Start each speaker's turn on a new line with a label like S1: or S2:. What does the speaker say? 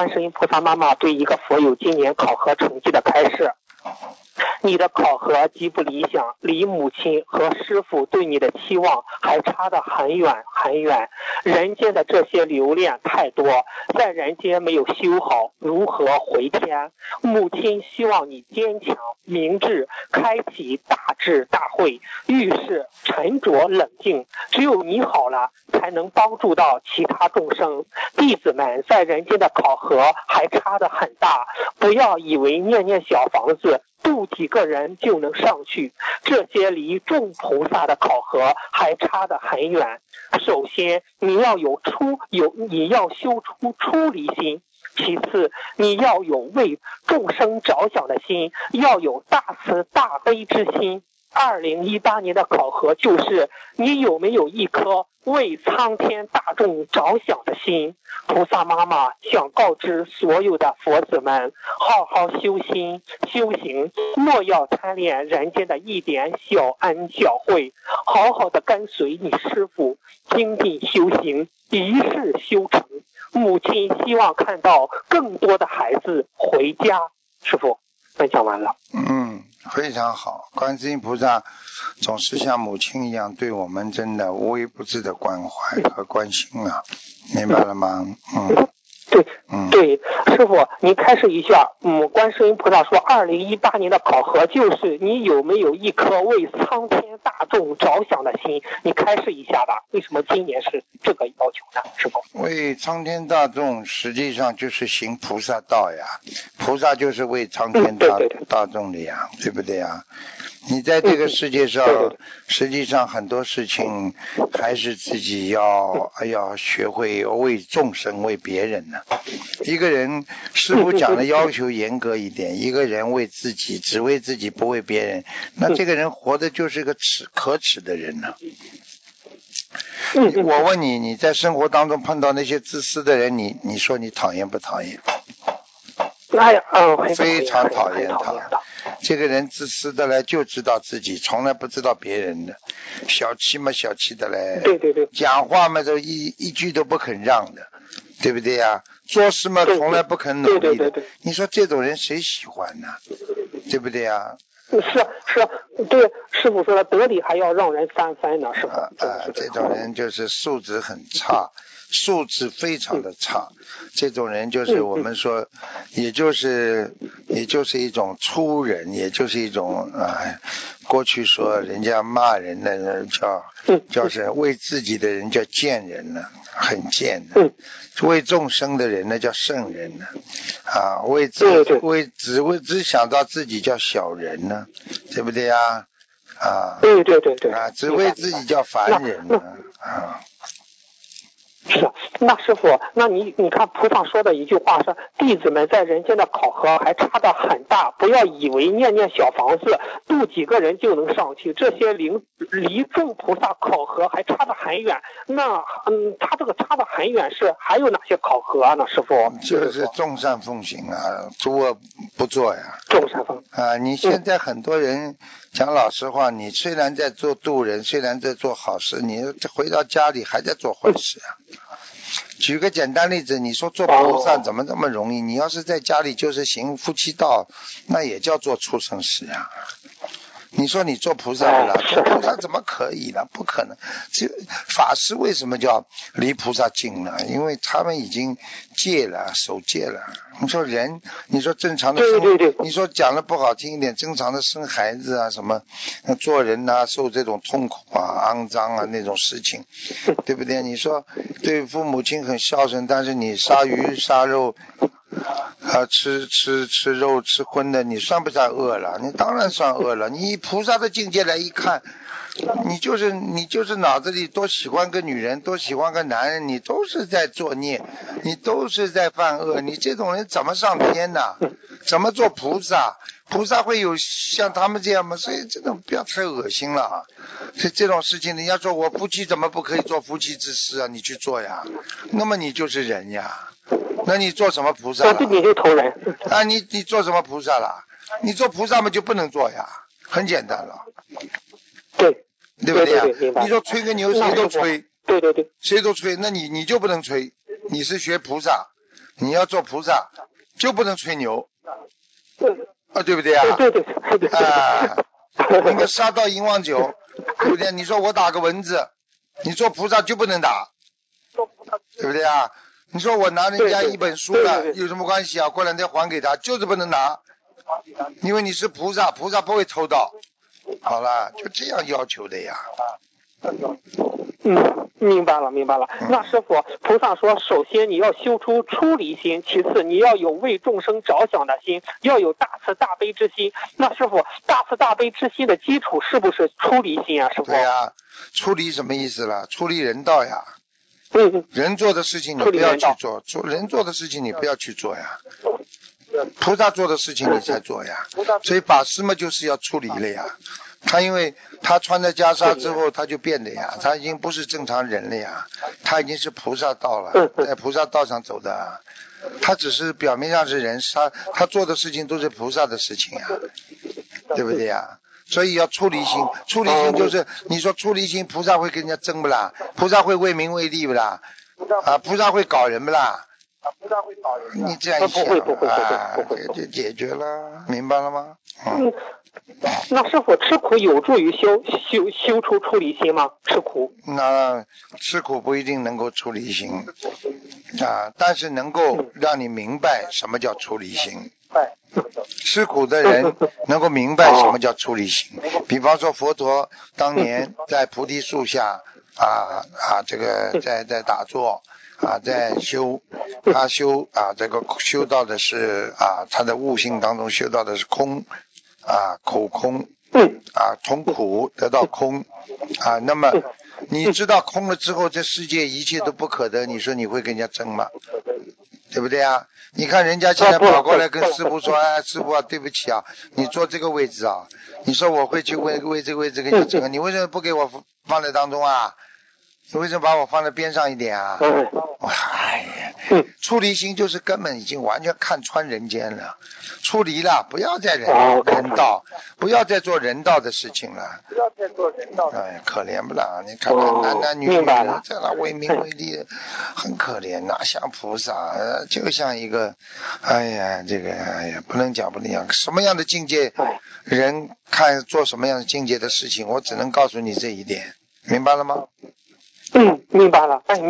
S1: 观世音菩萨妈妈对一个佛友今年考核成绩的开示。你的考核极不理想，离母亲和师父对你的期望还差得很远很远。人间的这些留恋太多，在人间没有修好，如何回天？母亲希望你坚强明智，开启大智大慧，遇事沉着冷静，只有你好了，才能帮助到其他众生。弟子们在人间的考核还差得很大，不要以为念念小房子度几个人就能上去，这些离众菩萨的考核还差得很远。首先你要修出出离心，其次你要有为众生着想的心，要有大慈大悲之心。2018年的考核就是你有没有一颗为苍天大众着想的心。菩萨妈妈想告知所有的佛子们，好好修心修行，莫要贪恋人间的一点小恩小惠，好好的跟随你师父精进修行，一世修成。母亲希望看到更多的孩子回家。师父分享完了。
S2: 非常好，观世音菩萨总是像母亲一样对我们真的无微不至的关怀和关心啊，明白了吗？
S1: 对，师父您开示一下。观世音菩萨说2018年的考核就是你有没有一颗为苍天大众着想的心，你开示一下吧，为什么今年是这个要求呢？师父，
S2: 为苍天大众实际上就是行菩萨道呀，菩萨就是为苍天大众的呀，对不对呀？你在这个世界上实际上很多事情还是自己要学会为众生为别人呢。一个人师父讲的要求严格一点，一个人为自己只为自己不为别人，那这个人活的就是个可耻的人呢。我问你，你在生活当中碰到那些自私的人，你说你讨厌不讨厌？非常讨厌他。这个人自私的来，就知道自己，从来不知道别人的。小气嘛，小气的来。
S1: 对。
S2: 讲话嘛，都一句都不肯让的，对不对呀？做事嘛，从来不肯努力的。
S1: 对。
S2: 你说这种人谁喜欢呢？对不对呀？
S1: 是，对，师父说的得理还要让人三分呢，师父。
S2: 这种人就是素质很差，素质非常的差。这种人就是我们说，也就是一种粗人，也就是一种过去说人家骂人的人叫是为自己的人叫贱人呢，很贱的。为众生的人呢叫圣人呢，只想到自己叫小人呢，对不对呀？
S1: 对。
S2: 只为自己叫凡人呢。
S1: 是，那师父，那你看菩萨说的一句话是，弟子们在人间的考核还差得很大，不要以为念念小房子度几个人就能上去，这些离众菩萨考核还差得很远。那他这个差得很远是还有哪些考核呢？师父，
S2: 就是众善奉行啊，诸恶不作呀。
S1: 众善奉
S2: 你现在很多人讲老实话，你虽然在做度人，虽然在做好事，你回到家里还在做坏事啊。举个简单例子，你说做菩萨怎么这么容易？你要是在家里就是行夫妻道，那也叫做畜生事呀。你说你做菩萨不啦？做菩萨怎么可以呢？不可能。这法师为什么叫离菩萨近呢？因为他们已经戒了，守戒了。你说人，你说正常的
S1: 对，
S2: 你说讲的不好听一点，正常的生孩子啊，什么做人啊，受这种痛苦啊、肮脏啊那种事情，对不对？你说对父母亲很孝顺，但是你杀鱼杀肉。吃肉吃荤的，你算不算恶了？你当然算恶了。你以菩萨的境界来一看，你就是脑子里多喜欢个女人，多喜欢个男人，你都是在作孽，你都是在犯恶。你这种人怎么上天呢？怎么做菩萨？菩萨会有像他们这样吗？所以这种不要太恶心了啊！所以这种事情，人家说我夫妻怎么不可以做夫妻之事啊？你去做呀，那么你就是人呀。那你做什么菩萨了？
S1: 你就投人
S2: 你做什么菩萨了？你做菩萨嘛就不能做呀，很简单了。对不对呀？你说吹个牛谁都吹，
S1: 对，
S2: 谁都吹，那你就不能吹，你是学菩萨， 你要做菩萨就不能吹牛
S1: 对
S2: 对不对啊？
S1: 对
S2: 那个杀到银王酒，对不对？你说我打个蚊子，你做菩萨就不能打，对不对啊？你说我拿人家一本书了，有什么关系啊？过两天还给他，就是不能拿，因为你是菩萨，菩萨不会偷盗。好了，就这样要求的呀。
S1: 明白了。那师傅，菩萨说，首先你要修出出离心，其次你要有为众生着想的心，要有大慈大悲之心。那师傅，大慈大悲之心的基础是不是出离心啊？师傅？
S2: 对呀，出离什么意思了？出离人道呀。人做的事情你不要去做，人做的事情你不要去做呀。菩萨做的事情你才做呀。所以法师嘛就是要出离了呀。他因为他穿了袈裟之后他就变了呀，他已经不是正常人了呀，他已经是菩萨道了，在菩萨道上走的。他只是表面上是人，他做的事情都是菩萨的事情呀，对不对呀？所以要出离心，出离心就是你说出离心，菩萨会跟人家争不啦？菩萨会为名为利不啦？菩萨会搞人不啦？你这样一想就解决了，明白了吗？
S1: 那师傅，吃苦有助于修出出离心吗？吃苦？
S2: 那吃苦不一定能够出离心但是能够让你明白什么叫出离心。吃苦的人能够明白什么叫出离心。比方说佛陀当年在菩提树下这个在打坐在修，他修这个修到的是他的悟性当中修到的是空口空从苦得到空那么你知道空了之后，这世界一切都不可得，你说你会跟人家争吗？对不对啊？你看人家现在跑过来跟师父说，师父对不起你坐这个位置你说我会去为这个位置跟你争你为什么不给我放在当中你为什么把我放在边上一点出离心就是根本已经完全看穿人间了，出离了，不要再人道，不要再做人道的事情了，可怜不啦？你看看男女在那为名为利，很可怜，哪像菩萨就像一个不能讲，什么样的境界人看做什么样的境界的事情，我只能告诉你这一点，明白了吗？
S1: 明白了。